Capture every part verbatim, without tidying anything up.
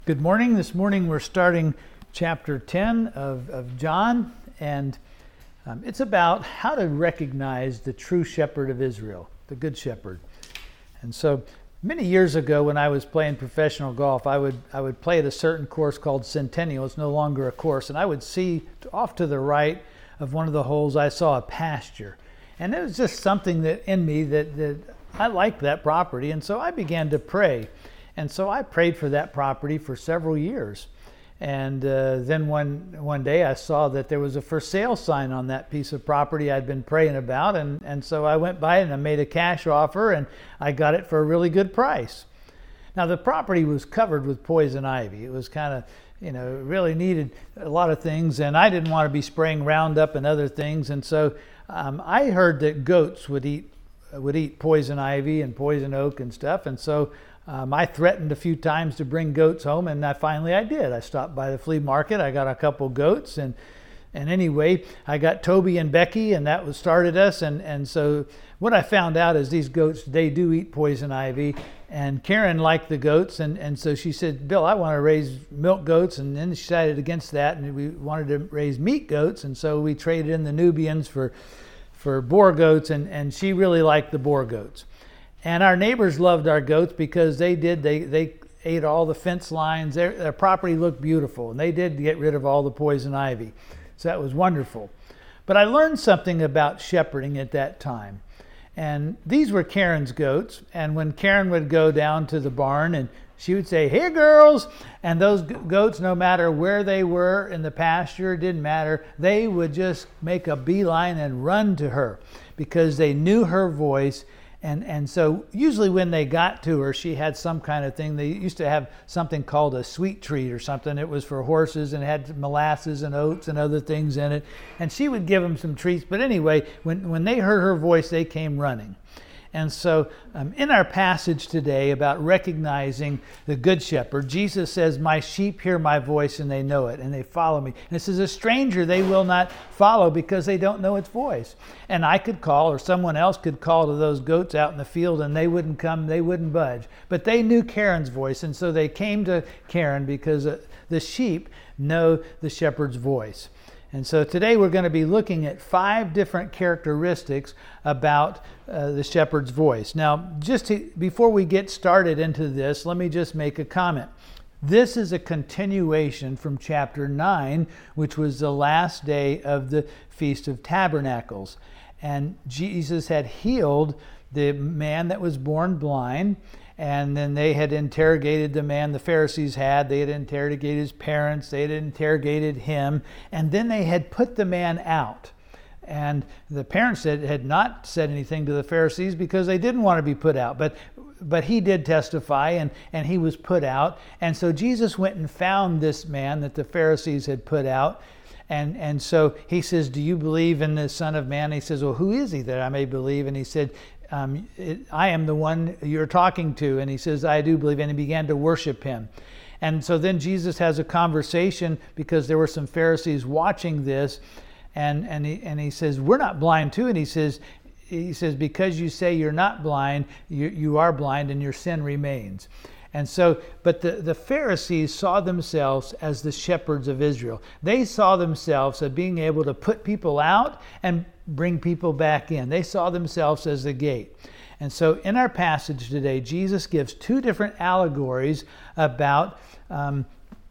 Good morning. This morning we're starting chapter ten of, of John, and um, it's about how to recognize the true shepherd of Israel, the good shepherd. And so many years ago when I was playing professional golf, I would I would play at a certain course called Centennial. It's no longer a course, and I would see off to the right of one of the holes, I saw a pasture. And it was just something that in me that, that I liked that property, and so I began to pray. And so I prayed for that property for several years. And uh, then one one day I saw that there was a for sale sign on that piece of property I'd been praying about. And, and so I went by and I made a cash offer, and I got it for a really good price. Now the property was covered with poison ivy. It was kind of, you know, really needed a lot of things. And I didn't want to be spraying Roundup and other things. And so um, I heard that goats would eat would eat poison ivy and poison oak and stuff. And so Um, I threatened a few times to bring goats home, and I finally I did. I stopped by the flea market. I got a couple goats, and and anyway, I got Toby and Becky, and that was started us. And, and so what I found out is these goats, they do eat poison ivy, and Karen liked the goats, and, and so she said, Bill, I want to raise milk goats, and then she decided against that, and we wanted to raise meat goats, and so we traded in the Nubians for, for boar goats, and, and she really liked the boar goats. And our neighbors loved our goats because they did, they, they ate all the fence lines. Their, their property looked beautiful, and they did get rid of all the poison ivy. So that was wonderful. But I learned something about shepherding at that time. And these were Karen's goats. And when Karen would go down to the barn, and she would say, "Hey girls," and those goats, no matter where they were in the pasture, it didn't matter, they would just make a beeline and run to her because they knew her voice. And and so usually when they got to her, she had some kind of thing. They used to have something called a sweet treat or something. It was for horses and had molasses and oats and other things in it. And she would give them some treats. But anyway, when, when they heard her voice, they came running. And so um, in our passage today about recognizing the good shepherd, Jesus says, "My sheep hear my voice and they know it and they follow me. And this is a stranger they will not follow because they don't know its voice." And I could call, or someone else could call to those goats out in the field, and they wouldn't come, they wouldn't budge. But they knew Karen's voice, and so they came to Karen because uh, the sheep know the shepherd's voice. And so today we're going to be looking at five different characteristics about uh, the shepherd's voice. Now, just to, before we get started into this, let me just make a comment. This is a continuation from chapter nine, which was the last day of the Feast of Tabernacles. And Jesus had healed the man that was born blind. And then they had interrogated the man, the Pharisees had. They had interrogated his parents. They had interrogated him. And then they had put the man out. And the parents had, had not said anything to the Pharisees because they didn't want to be put out. But but he did testify, and, and he was put out. And so Jesus went and found this man that the Pharisees had put out. And and so he says, "Do you believe in the Son of Man?" He says, "Well, who is he that I may believe?" And he said, Um, it, I am the one you're talking to. And he says, "I do believe." And he began to worship him. And so then Jesus has a conversation because there were some Pharisees watching this. And, and, he, and he says, "We're not blind too." And he says, he says, "Because you say you're not blind, you, you are blind and your sin remains." And so, but the, the Pharisees saw themselves as the shepherds of Israel. They saw themselves as being able to put people out and bring people back in. They saw themselves as the gate. And so in our passage today, Jesus gives two different allegories about, um,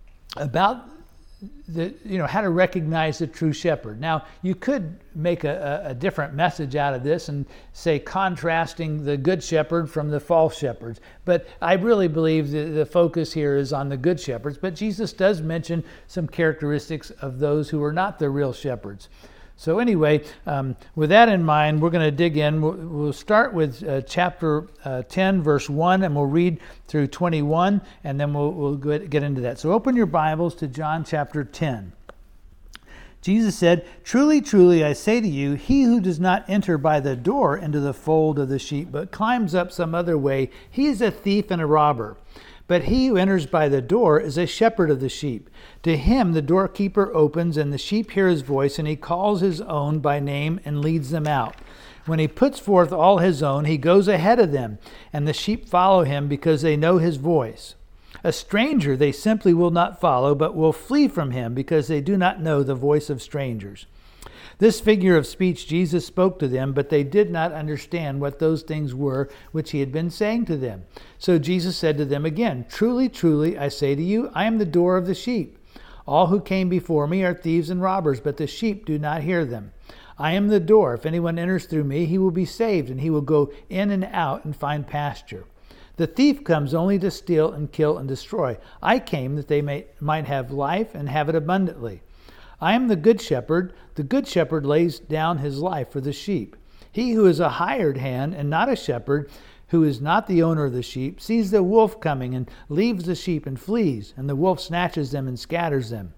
about the, you know, how to recognize the true shepherd. Now, you could make a, a different message out of this and say contrasting the good shepherd from the false shepherds. But I really believe that the focus here is on the good shepherds. But Jesus does mention some characteristics of those who are not the real shepherds. So anyway, um, with that in mind, we're going to dig in. We'll, we'll start with uh, chapter uh, ten, verse one, and we'll read through twenty-one, and then we'll, we'll get into that. So open your Bibles to John chapter ten. Jesus said, "Truly, truly, I say to you, he who does not enter by the door into the fold of the sheep, but climbs up some other way, he is a thief and a robber. But he who enters by the door is a shepherd of the sheep. To him the doorkeeper opens, and the sheep hear his voice, and he calls his own by name and leads them out. When he puts forth all his own, he goes ahead of them, and the sheep follow him because they know his voice. A stranger they simply will not follow, but will flee from him because they do not know the voice of strangers. This figure of speech Jesus spoke to them, but they did not understand what those things were which he had been saying to them. So Jesus said to them again, Truly, truly, I say to you, I am the door of the sheep. All who came before me are thieves and robbers, but the sheep do not hear them. I am the door. If anyone enters through me, he will be saved, and he will go in and out and find pasture. The thief comes only to steal and kill and destroy. I came that they may, might have life and have it abundantly. I am the good shepherd. The good shepherd lays down his life for the sheep. He who is a hired hand and not a shepherd, who is not the owner of the sheep, sees the wolf coming and leaves the sheep and flees, and the wolf snatches them and scatters them.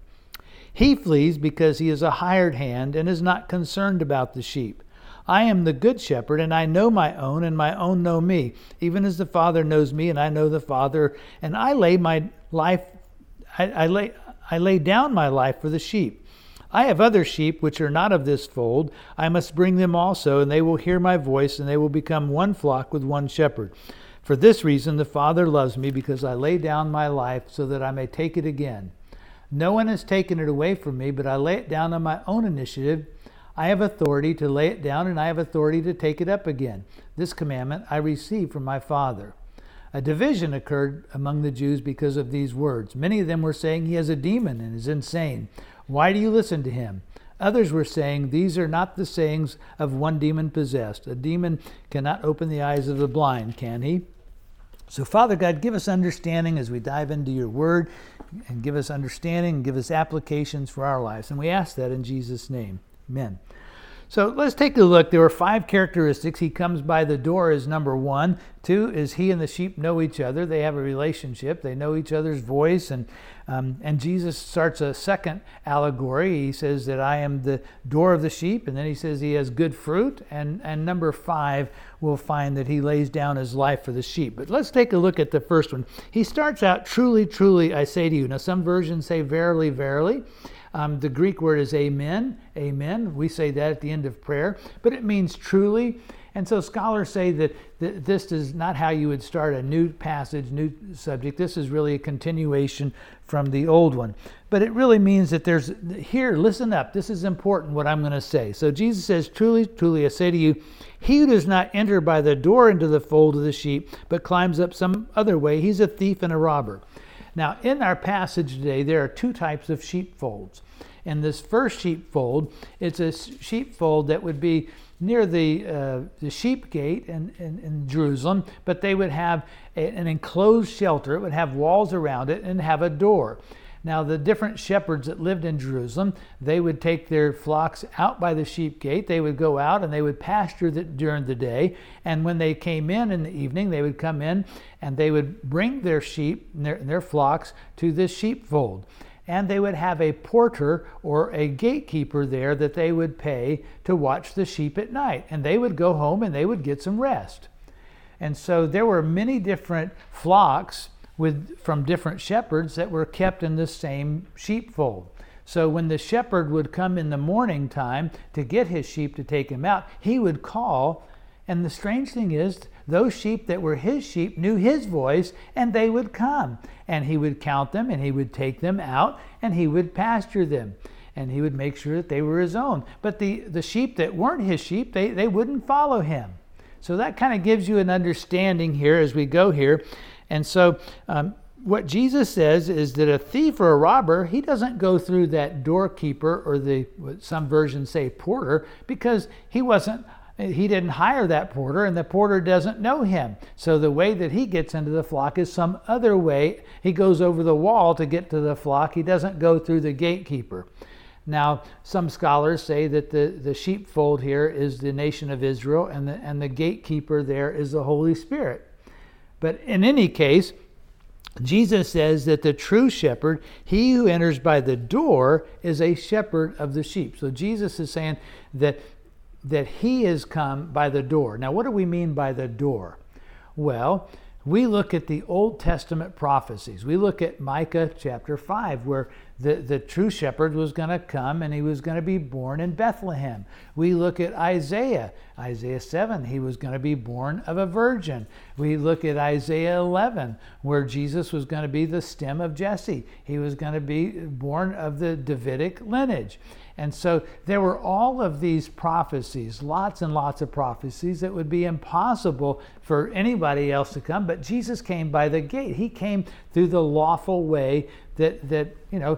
He flees because he is a hired hand and is not concerned about the sheep. I am the good shepherd, and I know my own, and my own know me, even as the Father knows me, and I know the Father, and I lay my life, I, I lay, I lay down my life for the sheep. I have other sheep which are not of this fold. I must bring them also, and they will hear my voice, and they will become one flock with one shepherd. For this reason the Father loves me, because I lay down my life so that I may take it again. No one has taken it away from me, but I lay it down on my own initiative. I have authority to lay it down, and I have authority to take it up again. This commandment I received from my Father. A division occurred among the Jews because of these words. Many of them were saying he has a demon and is insane. Why do you listen to him? Others were saying, these are not the sayings of one demon possessed. A demon cannot open the eyes of the blind, can he? So, Father God, give us understanding as we dive into your word, and give us understanding and give us applications for our lives. And we ask that in Jesus' name. Amen. So let's take a look. There were five characteristics. He comes by the door is number one. Two is he and the sheep know each other. They have a relationship. They know each other's voice. And um, and Jesus starts a second allegory. He says that I am the door of the sheep. And then he says he has good fruit. And, and number five, we'll find that he lays down his life for the sheep. But let's take a look at the first one. He starts out, truly, truly, I say to you. Now some versions say verily, verily. Um, the Greek word is amen, amen. We say that at the end of prayer, but it means truly. And so scholars say that th- this is not how you would start a new passage, new subject. This is really a continuation from the old one. But it really means that there's, here, listen up. This is important what I'm going to say. So Jesus says, truly, truly, I say to you, he who does not enter by the door into the fold of the sheep, but climbs up some other way, he's a thief and a robber. Now, in our passage today, there are two types of sheepfolds. In this first sheepfold, it's a sheepfold that would be near the uh, the sheep gate in, in, in Jerusalem, but they would have a, an enclosed shelter. It would have walls around it and have a door. Now, the different shepherds that lived in Jerusalem, they would take their flocks out by the sheep gate. They would go out and they would pasture the, during the day. And when they came in in the evening, they would come in and they would bring their sheep, their, their flocks, to this sheepfold. And they would have a porter or a gatekeeper there that they would pay to watch the sheep at night. And they would go home and they would get some rest. And so there were many different flocks with from different shepherds that were kept in the same sheepfold. So when the shepherd would come in the morning time to get his sheep to take him out, he would call, and the strange thing is, those sheep that were his sheep knew his voice, and they would come, and he would count them, and he would take them out, and he would pasture them, and he would make sure that they were his own. But the, the sheep that weren't his sheep, they, they wouldn't follow him. So that kind of gives you an understanding here as we go here. And so um, what Jesus says is that a thief or a robber, he doesn't go through that doorkeeper or the, what some versions say, porter, because he wasn't, he didn't hire that porter, and the porter doesn't know him. So the way that he gets into the flock is some other way. He goes over the wall to get to the flock. He doesn't go through the gatekeeper. Now, some scholars say that the, the sheepfold here is the nation of Israel, and the, and the gatekeeper there is the Holy Spirit. But in any case, Jesus says that the true shepherd, he who enters by the door, is a shepherd of the sheep. So Jesus is saying that, that he has come by the door. Now, what do we mean by the door? Well, we look at the Old Testament prophecies. We look at Micah chapter five, where The, the true shepherd was going to come, and he was going to be born in Bethlehem. We look at Isaiah, Isaiah seven, he was going to be born of a virgin. We look at Isaiah eleven, where Jesus was going to be the stem of Jesse. He was going to be born of the Davidic lineage. And so there were all of these prophecies, lots and lots of prophecies that would be impossible for anybody else to come. But Jesus came by the gate. He came through the lawful way that, that you know,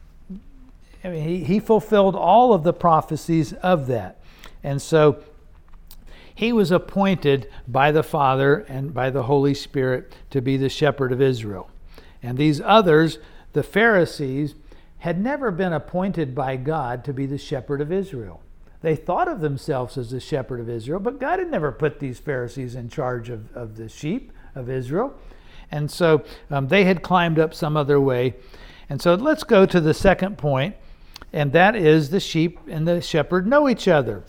I mean, he, he fulfilled all of the prophecies of that. And so he was appointed by the Father and by the Holy Spirit to be the shepherd of Israel. And these others, the Pharisees, had never been appointed by God to be the shepherd of Israel. They thought of themselves as the shepherd of Israel, but God had never put these Pharisees in charge of, of the sheep of Israel. And so um, they had climbed up some other way. And so let's go to the second point, and that is the sheep and the shepherd know each other.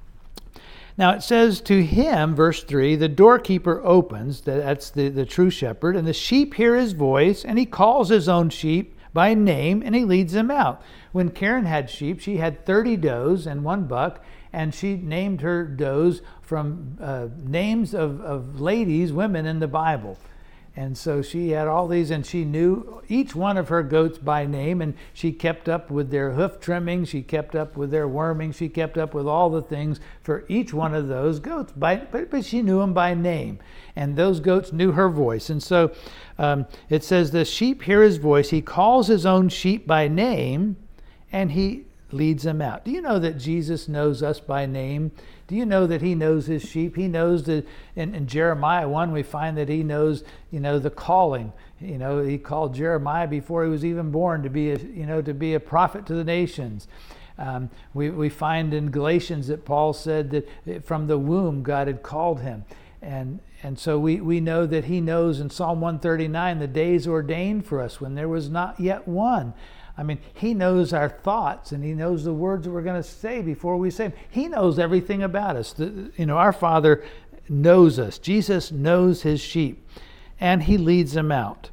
Now it says, to him, verse three, the doorkeeper opens, that's the, the true shepherd, and the sheep hear his voice, and he calls his own sheep by name, and he leads them out. When Karen had sheep, she had thirty does and one buck, and she named her does from uh, names of, of ladies, women in the Bible. And so she had all these, and she knew each one of her goats by name, and she kept up with their hoof trimming, she kept up with their worming, she kept up with all the things for each one of those goats, by, but, but she knew them by name. And those goats knew her voice. And so um, it says, the sheep hear his voice, he calls his own sheep by name, and he leads them out. Do you know that Jesus knows us by name? Do you know that he knows his sheep? He knows that in, in Jeremiah one, we find that he knows, you know, the calling. You know, he called Jeremiah before he was even born to be a, you know, to be a prophet to the nations. Um, we, we find in Galatians that Paul said that from the womb God had called him. And and so we, we know that he knows in Psalm one thirty-nine, the days ordained for us when there was not yet one. I mean, he knows our thoughts, and he knows the words that we're going to say before we say them. He knows everything about us. The, you know, our Father knows us. Jesus knows his sheep, and he leads them out.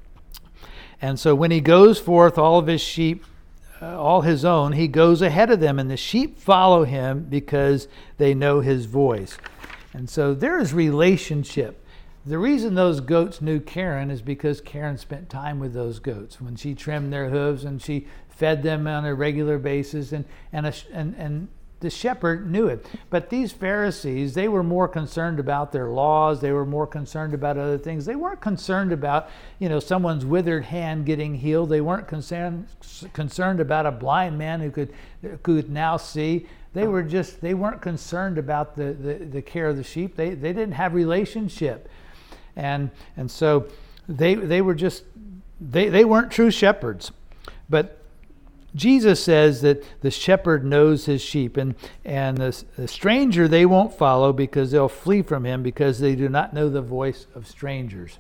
And so when he goes forth, all of his sheep, uh, all his own, he goes ahead of them, and the sheep follow him because they know his voice. And so there is relationship. The reason those goats knew Karen is because Karen spent time with those goats when she trimmed their hooves and she fed them on a regular basis, and and a, and, and the shepherd knew it. But these Pharisees, they were more concerned about their laws. They were more concerned about other things. They weren't concerned about, you know, someone's withered hand getting healed. They weren't concerned concerned about a blind man who could could now see. They were just they weren't concerned about the, the, the care of the sheep. They they didn't have relationship. And and so they they were just they, they weren't true shepherds. But Jesus says that the shepherd knows his sheep, and and the, the stranger they won't follow because they'll flee from him because they do not know the voice of strangers.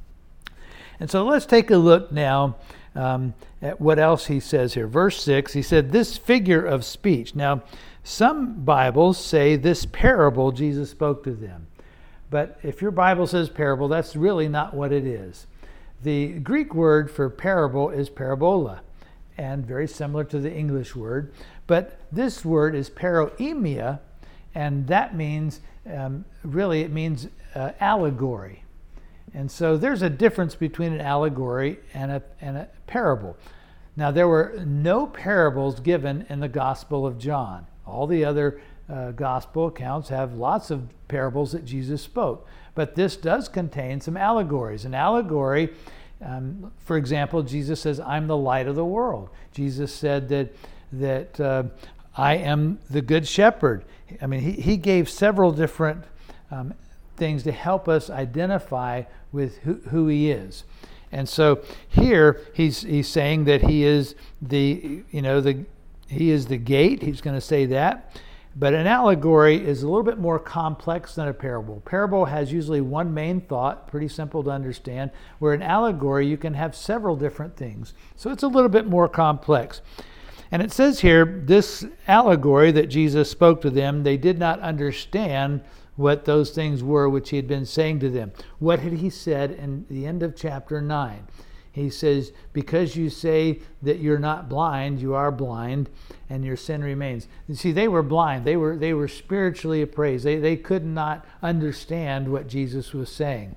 And so let's take a look now um, at what else he says here. Verse six, he said, this figure of speech. Now, some Bibles say this parable Jesus spoke to them. But if your Bible says parable, that's really not what it is. The Greek word for parable is parabola, and very similar to the English word. But this word is paroemia, and that means, um, really it means uh, allegory. And so there's a difference between an allegory and a, and a parable. Now, there were no parables given in the Gospel of John. All the other Uh, gospel accounts have lots of parables that Jesus spoke, but this does contain some allegories. An allegory, um, for example, Jesus says, I'm the light of the world. Jesus said that that uh, I am the good shepherd. I mean, he, he gave several different um, things to help us identify with who, who he is. And so here he's he's saying that he is the, you know, the he is the gate. He's going to say that. But an allegory is a little bit more complex than a parable. Parable has usually one main thought, pretty simple to understand, where an allegory you can have several different things. So it's a little bit more complex. And it says here, this allegory that Jesus spoke to them, they did not understand what those things were which he had been saying to them. What had he said in the end of chapter nine? He says, because you say that you're not blind, you are blind, and your sin remains. You see, they were blind. They were they were spiritually appraised. They, they could not understand what Jesus was saying.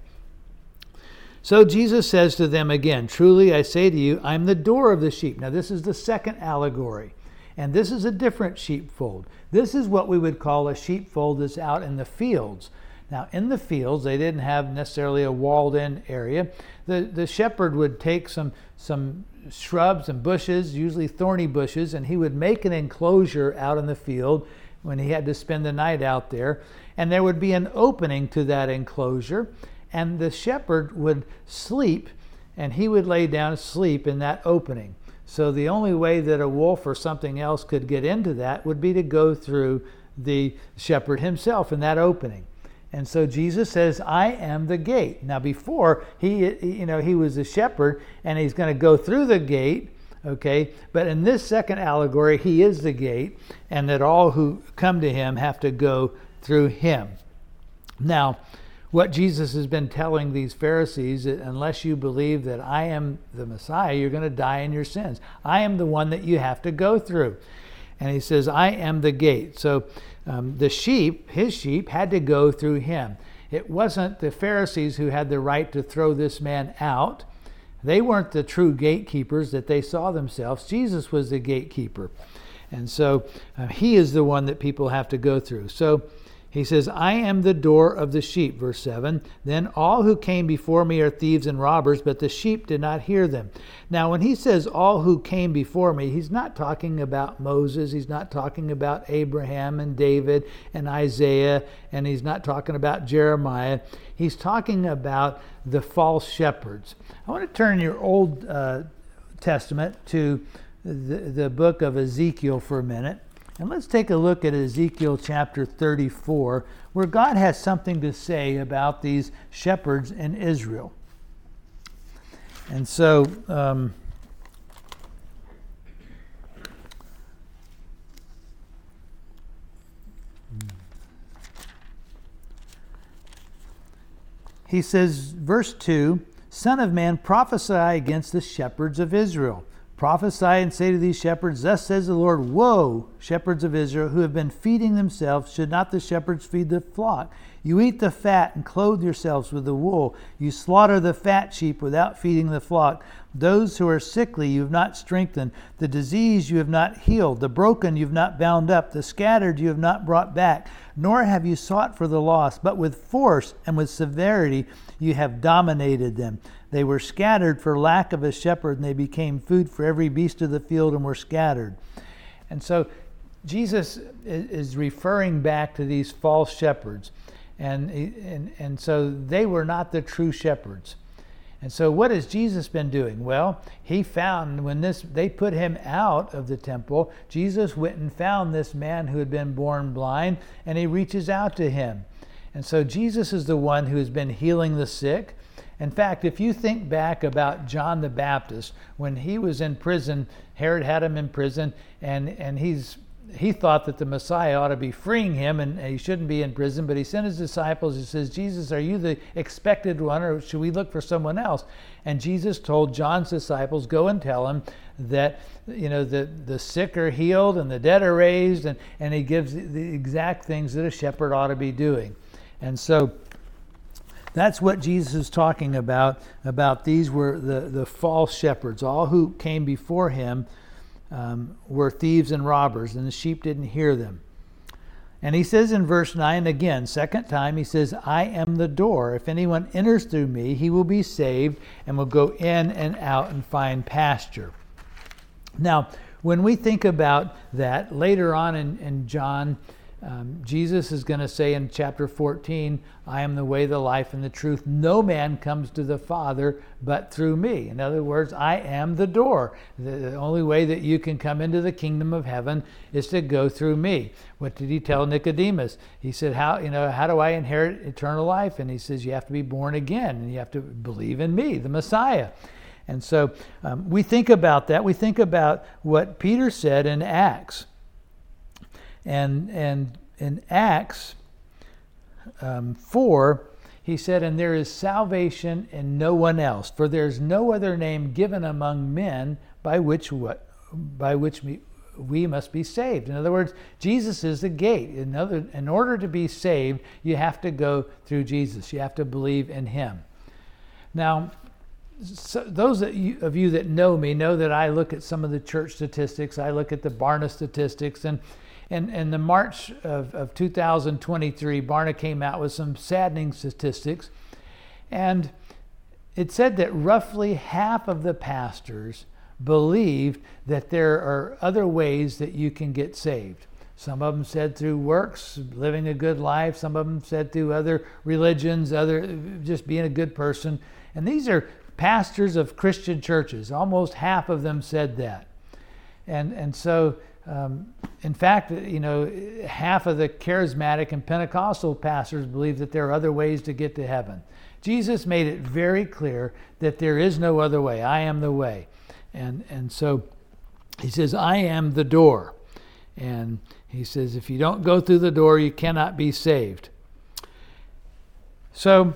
So Jesus says to them again, truly I say to you, I'm the door of the sheep. Now this is the second allegory. And this is a different sheepfold. This is what we would call a sheepfold that's out in the fields. Now, in the fields, they didn't have necessarily a walled-in area. The the shepherd would take some some shrubs and bushes, usually thorny bushes, and he would make an enclosure out in the field when he had to spend the night out there. And there would be an opening to that enclosure, and the shepherd would sleep, and he would lay down and sleep in that opening. So the only way that a wolf or something else could get into that would be to go through the shepherd himself in that opening. And so Jesus says, I am the gate. Now before, he you know, he was a shepherd and he's going to go through the gate, okay? But in this second allegory, he is the gate, and that all who come to him have to go through him. Now, what Jesus has been telling these Pharisees, unless you believe that I am the Messiah, you're going to die in your sins. I am the one that you have to go through. And he says, I am the gate. So um, the sheep, his sheep, had to go through him. It wasn't the Pharisees who had the right to throw this man out. They weren't the true gatekeepers that they saw themselves. Jesus was the gatekeeper. And so uh, he is the one that people have to go through. So he says, I am the door of the sheep, verse seven. Then all who came before me are thieves and robbers, but the sheep did not hear them. Now, when he says all who came before me, he's not talking about Moses. He's not talking about Abraham and David and Isaiah, and he's not talking about Jeremiah. He's talking about the false shepherds. I want to turn your Old uh, Testament to the, the book of Ezekiel for a minute. And let's take a look at Ezekiel chapter thirty-four, where God has something to say about these shepherds in Israel. And so, um, he says, verse two, Son of man, prophesy against the shepherds of Israel. Prophesy and say to these shepherds, thus says the Lord, woe, shepherds of Israel, who have been feeding themselves. Should not the shepherds feed the flock? You eat the fat and clothe yourselves with the wool. You slaughter the fat sheep without feeding the flock. Those who are sickly you have not strengthened. The diseased you have not healed. The broken you have not bound up. The scattered you have not brought back. Nor have you sought for the lost, but with force and with severity you have dominated them. They were scattered for lack of a shepherd, and they became food for every beast of the field and were scattered. And so Jesus is referring back to these false shepherds. And, and, and so they were not the true shepherds. And so what has Jesus been doing? Well, he found when this they put him out of the temple, Jesus went and found this man who had been born blind, and he reaches out to him. And so Jesus is the one who has been healing the sick. In fact, if you think back about John the Baptist, when he was in prison, Herod had him in prison, and, and he's he thought that the Messiah ought to be freeing him and he shouldn't be in prison, but he sent his disciples. He says, Jesus, are you the expected one, or should we look for someone else? And Jesus told John's disciples, go and tell him that, you know, the, the sick are healed and the dead are raised, and, and he gives the, the exact things that a shepherd ought to be doing. And so that's what Jesus is talking about, about these were the, the false shepherds. All who came before him um, were thieves and robbers, and the sheep didn't hear them. And he says in verse nine again, second time, he says, I am the door. If anyone enters through me, he will be saved and will go in and out and find pasture. Now, when we think about that, later on in, in John, Um, Jesus is going to say in chapter fourteen, I am the way, the life, and the truth. No man comes to the Father but through me. In other words, I am the door. The, the only way that you can come into the kingdom of heaven is to go through me. What did he tell Nicodemus? He said, how, you know, how do I inherit eternal life? And he says, you have to be born again, and you have to believe in me, the Messiah. And so um, we think about that. We think about what Peter said in Acts. And and in Acts um, four, he said, and there is salvation in no one else, for there's no other name given among men by which what by which we, we must be saved. In other words, Jesus is the gate. In other, in order to be saved, you have to go through Jesus. You have to believe in him. Now, so those that you, of you that know me know that I look at some of the church statistics. I look at the Barna statistics, and and in the March of, of two thousand twenty-three, Barna came out with some saddening statistics, and it said that roughly half of the pastors believed that there are other ways that you can get saved. Some of them said through works, living a good life. Some of them said through other religions, other just being a good person. And these are pastors of Christian churches. Almost half of them said that. And and so, um, in fact, you know, half of the charismatic and Pentecostal pastors believe that there are other ways to get to heaven. Jesus made it very clear that there is no other way. I am the way. And and so he says, I am the door. And he says, if you don't go through the door, you cannot be saved. So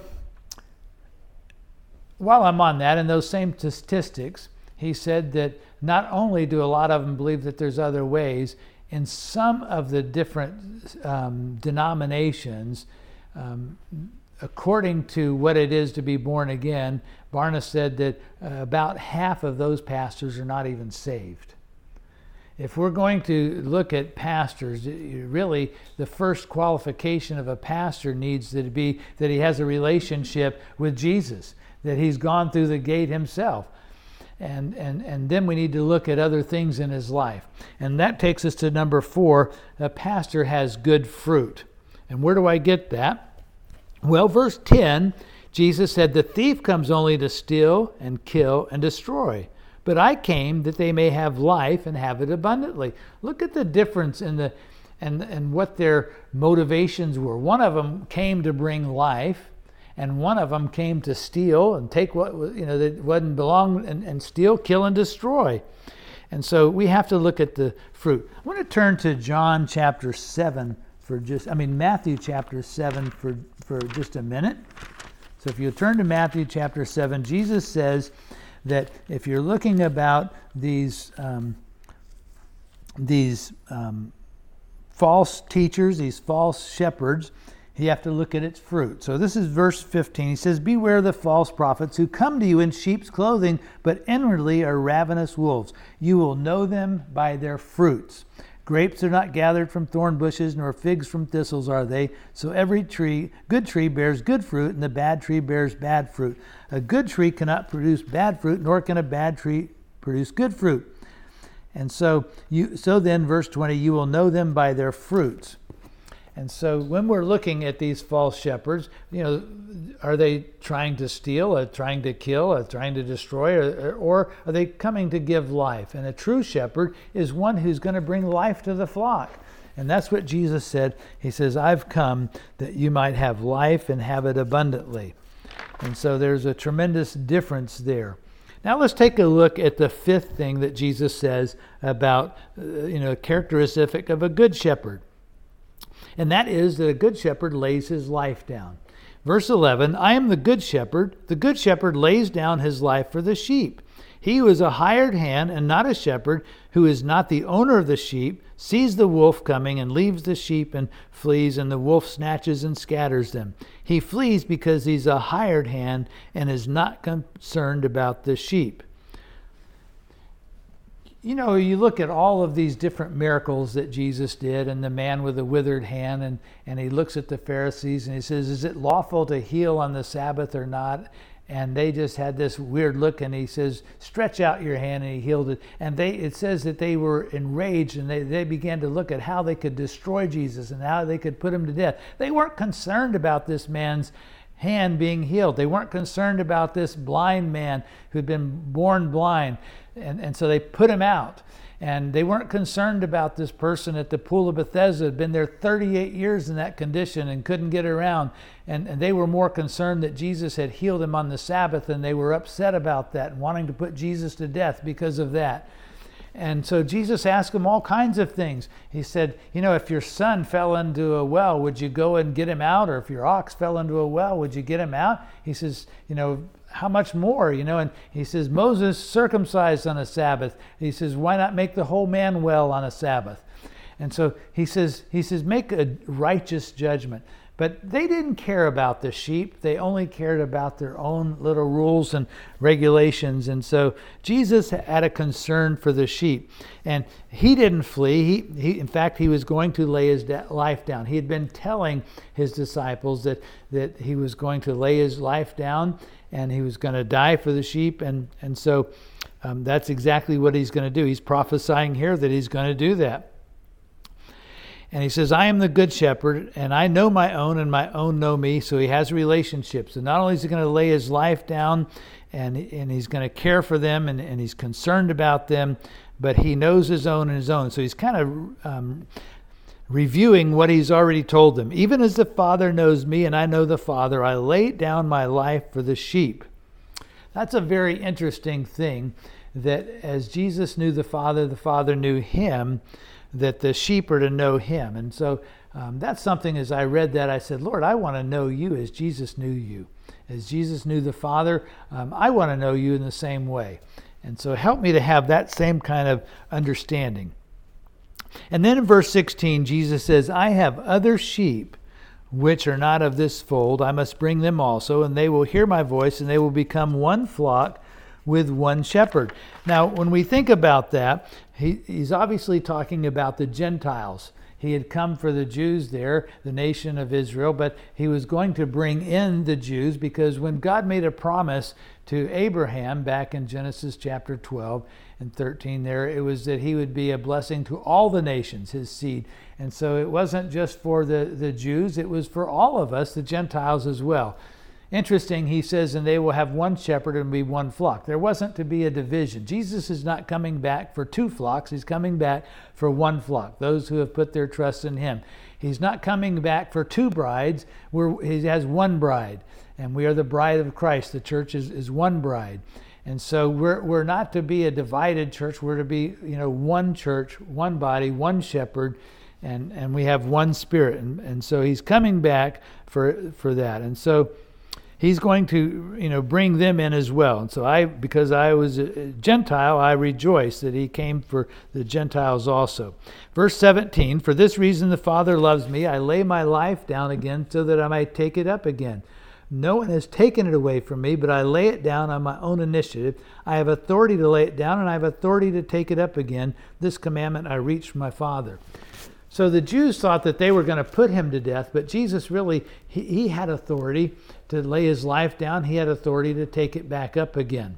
while I'm on that, in those same statistics, he said that not only do a lot of them believe that there's other ways, in some of the different um, denominations, um, according to what it is to be born again, Barna said that uh, about half of those pastors are not even saved. If we're going to look at pastors, really the first qualification of a pastor needs to be that he has a relationship with Jesus, that he's gone through the gate himself. And, and, and then we need to look at other things in his life. And that takes us to number four, a pastor has good fruit. And where do I get that? Well, verse ten, Jesus said, the thief comes only to steal and kill and destroy. But I came that they may have life and have it abundantly. Look at the difference in the and, and what their motivations were. One of them came to bring life, and one of them came to steal and take what you know that wasn't belong and, and steal, kill, and destroy. And so we have to look at the fruit. I want to turn to John chapter seven for just, I mean Matthew chapter seven for, for just a minute. So if you turn to Matthew chapter seven, Jesus says that if you're looking about these um, these um, false teachers, these false shepherds, you have to look at its fruit. So this is verse fifteen. He says, beware of the false prophets who come to you in sheep's clothing, but inwardly are ravenous wolves. You will know them by their fruits. Grapes are not gathered from thorn bushes, nor figs from thistles are they. So every tree, good tree bears good fruit, and the bad tree bears bad fruit. A good tree cannot produce bad fruit, nor can a bad tree produce good fruit. And so, you, so then, verse twenty, you will know them by their fruits. And so when we're looking at these false shepherds, you know, are they trying to steal, or trying to kill, or trying to destroy, or, or are they coming to give life? And a true shepherd is one who's going to bring life to the flock. And that's what Jesus said. He says, I've come that you might have life and have it abundantly. And so there's a tremendous difference there. Now let's take a look at the fifth thing that Jesus says about, uh, you know, characteristic of a good shepherd. And that is that a good shepherd lays his life down. Verse eleven, I am the good shepherd. The good shepherd lays down his life for the sheep. He who is a hired hand and not a shepherd, who is not the owner of the sheep, sees the wolf coming and leaves the sheep and flees, and the wolf snatches and scatters them. He flees because he's a hired hand and is not concerned about the sheep. You know, you look at all of these different miracles that Jesus did, and the man with the withered hand, and, and he looks at the Pharisees and he says, is it lawful to heal on the Sabbath or not? And they just had this weird look, and he says, stretch out your hand, and he healed it. And they it says that they were enraged, and they, they began to look at how they could destroy Jesus and how they could put him to death. They weren't concerned about this man's hand being healed. They weren't concerned about this blind man who'd been born blind. And, and so they put him out. And they weren't concerned about this person at the pool of Bethesda, had been there thirty-eight years in that condition and couldn't get around. And, and they were more concerned that Jesus had healed him on the Sabbath, and they were upset about that and wanting to put Jesus to death because of that. And so Jesus asked him all kinds of things. He said, you know, if your son fell into a well, would you go and get him out? Or if your ox fell into a well, would you get him out? He says, you know, how much more, you know? And he says, Moses circumcised on a Sabbath. He says, why not make the whole man well on a Sabbath? And so he says, he says, make a righteous judgment. But they didn't care about the sheep. They only cared about their own little rules and regulations. And so Jesus had a concern for the sheep. And he didn't flee. He, he, in fact, he was going to lay his life down. He had been telling his disciples that, that he was going to lay his life down and he was going to die for the sheep. And, and so um, that's exactly what he's going to do. He's prophesying here that he's going to do that. And he says, I am the good shepherd, and I know my own, and my own know me. So he has relationships. And not only is he going to lay his life down, and, and he's going to care for them, and, and he's concerned about them, but he knows his own and his own. So he's kind of um, reviewing what he's already told them. Even as the Father knows me, and I know the Father, I lay down my life for the sheep. That's a very interesting thing, that as Jesus knew the Father, the Father knew him, that the sheep are to know him. And so um, that's something, as I read that, I said, Lord, I want to know you as Jesus knew you. As Jesus knew the Father, um, I want to know you in the same way. And so help me to have that same kind of understanding. And then in verse sixteen, Jesus says, I have other sheep which are not of this fold. I must bring them also, and they will hear my voice, and they will become one flock with one shepherd. Now, when we think about that, he, he's obviously talking about the Gentiles. He had come for the Jews there, the nation of Israel, but he was going to bring in the Jews, because when God made a promise to Abraham back in Genesis chapter twelve and thirteen there, it was that he would be a blessing to all the nations, his seed. And so it wasn't just for the, the Jews, it was for all of us, the Gentiles as well. Interesting, he says, and they will have one shepherd and be one flock. There wasn't to be a division. Jesus is not coming back for two flocks. He's coming back for one flock, those who have put their trust in him. He's not coming back for two brides. We're, he has one bride, and we are the bride of Christ. The church is, is one bride. And so we're, we're not to be a divided church. We're to be, you know, one church, one body, one shepherd, and, and we have one spirit. And, and so he's coming back for, for that. And so he's going to, you know, bring them in as well. And so I, because I was a Gentile, I rejoice that he came for the Gentiles also. Verse seventeen, for this reason the Father loves me. I lay my life down again so that I might take it up again. No one has taken it away from me, but I lay it down on my own initiative. I have authority to lay it down, and I have authority to take it up again. This commandment I reached from my Father. So the Jews thought that they were going to put him to death, but Jesus really, he, he had authority to lay his life down. He had authority to take it back up again.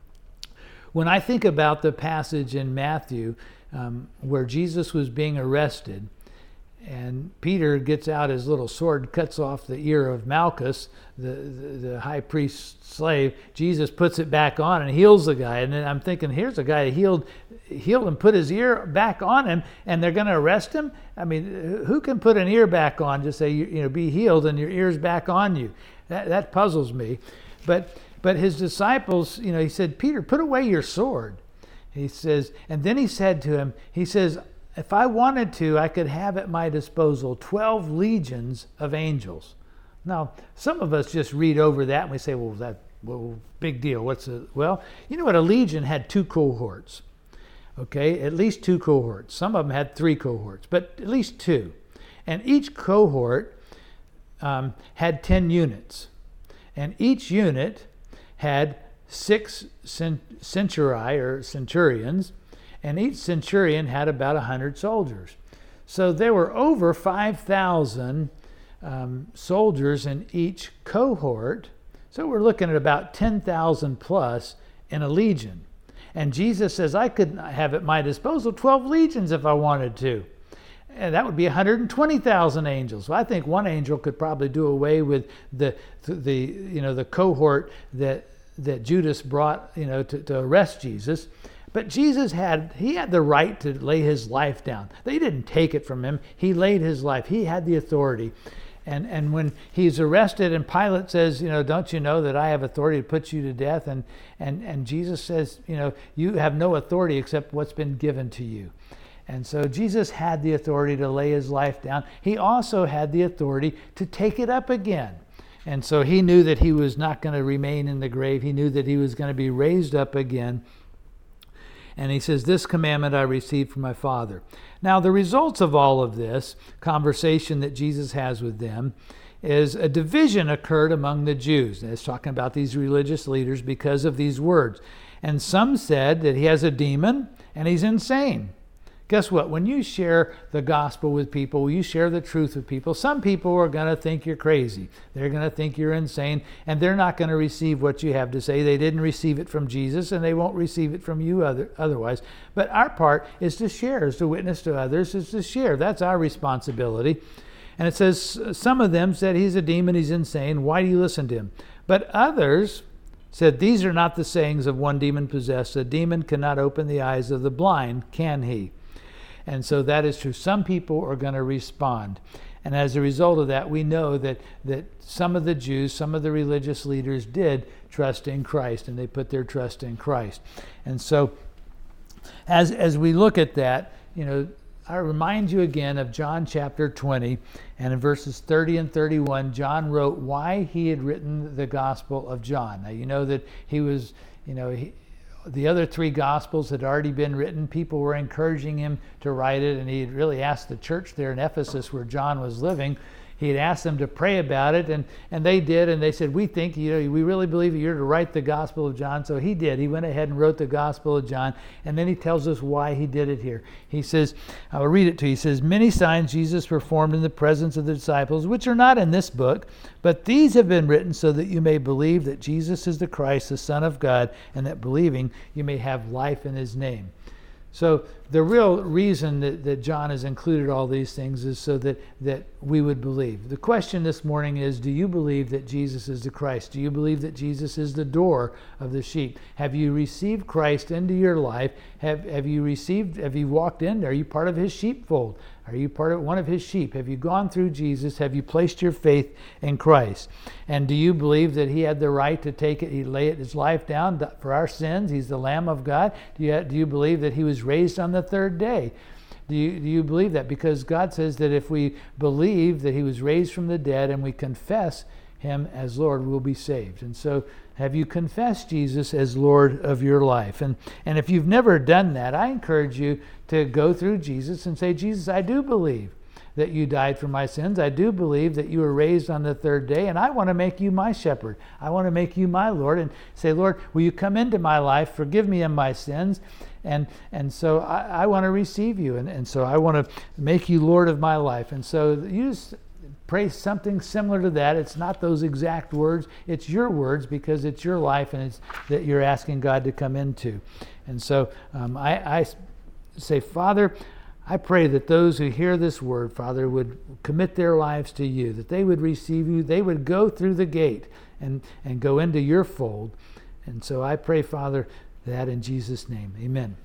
When I think about the passage in Matthew um, where Jesus was being arrested, and Peter gets out his little sword and cuts off the ear of Malchus, the, the, the high priest's slave. Jesus puts it back on and heals the guy. And then I'm thinking, here's a guy healed, healed and put his ear back on him, and they're going to arrest him? I mean, who can put an ear back on, just say, you, you know, be healed and your ear's back on you? That, that puzzles me. But, but his disciples, you know, he said, Peter, put away your sword. He says, and then he said to him, he says, if I wanted to, I could have at my disposal twelve legions of angels. Now, some of us just read over that and we say, well, that well, big deal. What's a, well, you know what? A legion had two cohorts. Okay, at least two cohorts. Some of them had three cohorts, but at least two. And each cohort um, had ten units. And each unit had six centuri or centurions, and each centurion had about one hundred soldiers. So there were over five thousand um, soldiers in each cohort. So we're looking at about ten thousand plus in a legion. And Jesus says, I could have at my disposal twelve legions if I wanted to. And that would be one hundred twenty thousand angels. So I think one angel could probably do away with the, the you know, the cohort that that Judas brought, you know, to, to arrest Jesus. But Jesus had, he had the right to lay his life down. They didn't take it from him. He laid his life. He had the authority. And and when he's arrested and Pilate says, you know, don't you know that I have authority to put you to death? And and and Jesus says, you know, you have no authority except what's been given to you. And so Jesus had the authority to lay his life down. He also had the authority to take it up again. And so he knew that he was not going to remain in the grave. He knew that he was going to be raised up again. And he says, this commandment I received from my Father. Now, the results of all of this conversation that Jesus has with them is a division occurred among the Jews. And it's talking about these religious leaders because of these words. And some said that he has a demon and he's insane. Guess what? When you share the gospel with people, you share the truth with people, some people are going to think you're crazy. They're going to think you're insane, and they're not going to receive what you have to say. They didn't receive it from Jesus, and they won't receive it from you other, otherwise. But our part is to share, is to witness to others, is to share. That's our responsibility. And it says, some of them said, he's a demon, he's insane. Why do you listen to him? But others said, these are not the sayings of one demon possessed. A demon cannot open the eyes of the blind, can he? And so that is true. Some people are going to respond. And as a result of that, we know that, that some of the Jews, some of the religious leaders did trust in Christ, and they put their trust in Christ. And so as, as we look at that, you know, I remind you again of John chapter twenty, and in verses thirty and thirty-one, John wrote why he had written the Gospel of John. Now, you know that he was, you know, he, the other three Gospels had already been written. People were encouraging him to write it, and he had really asked the church there in Ephesus where John was living, he had asked them to pray about it, and, and they did, and they said, we think, you know, we really believe that you're to write the Gospel of John. So he did. He went ahead and wrote the Gospel of John, and then he tells us why he did it here. He says, I'll read it to you. He says, many signs Jesus performed in the presence of the disciples, which are not in this book, but these have been written so that you may believe that Jesus is the Christ, the Son of God, and that believing you may have life in his name. So the real reason that, that John has included all these things is so that, that we would believe. The question this morning is, do you believe that Jesus is the Christ? Do you believe that Jesus is the door of the sheep? Have you received Christ into your life? Have, have you received, have you walked in? Are you part of his sheepfold? Are you part of one of his sheep? Have you gone through Jesus? Have you placed your faith in Christ? And do you believe that he had the right to take it, he laid his life down for our sins? He's the Lamb of God. Do you, do you believe that he was raised on the third day? Do you, do you believe that? Because God says that if we believe that he was raised from the dead and we confess him as Lord, we'll be saved. And so have you confessed Jesus as Lord of your life? And, and if you've never done that, I encourage you to go through Jesus and say, Jesus, I do believe that you died for my sins. I do believe that you were raised on the third day, and I want to make you my shepherd. I want to make you my Lord, and say, Lord, will you come into my life, forgive me of my sins, and and so I, I want to receive you, and, and so I want to make you Lord of my life. And so you just pray something similar to that. It's not those exact words. It's your words, because it's your life, and it's that you're asking God to come into. And so um, I, I say, Father, I pray that those who hear this word, Father, would commit their lives to you, that they would receive you, they would go through the gate and, and go into your fold. And so I pray, Father, that in Jesus' name, amen.